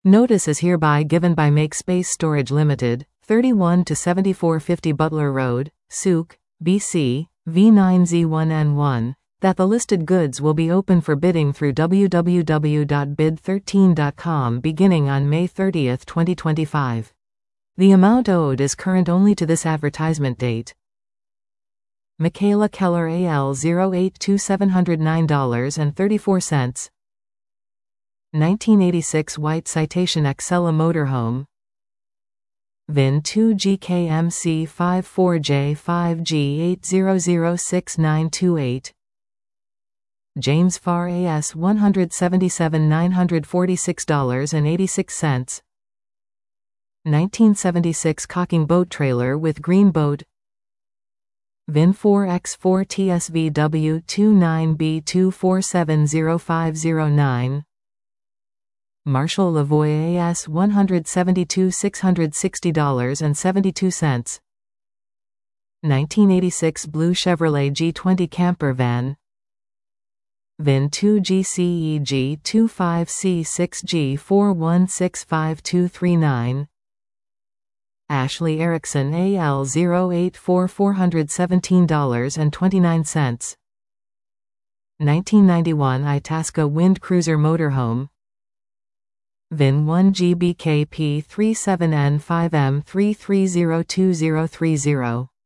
Notice is hereby given by Make Space Storage Limited, 31 to 7450 Butler Road, Souk, BC, V9Z1N1, that the listed goods will be open for bidding through www.bid13.com beginning on May 30, 2025. The amount owed is current only to this advertisement date. Michaela Keller AL 082709.34. 1986 White Citation Excella Motorhome. VIN 2GKMC54J5G8006928. James Farr AS $177,946.86. 1976 Cocking Boat Trailer with Green Boat. VIN 4X4TSVW29B24700509. Marshall Lavoie AS $172,660.72. 1986 Blue Chevrolet G20 Camper Van. VIN 2GCEG 25C6G41652239. Ashley Erickson AL 084417.29. 1991 Itasca Wind Cruiser Motorhome. VIN 1GBKP37N5M33023030.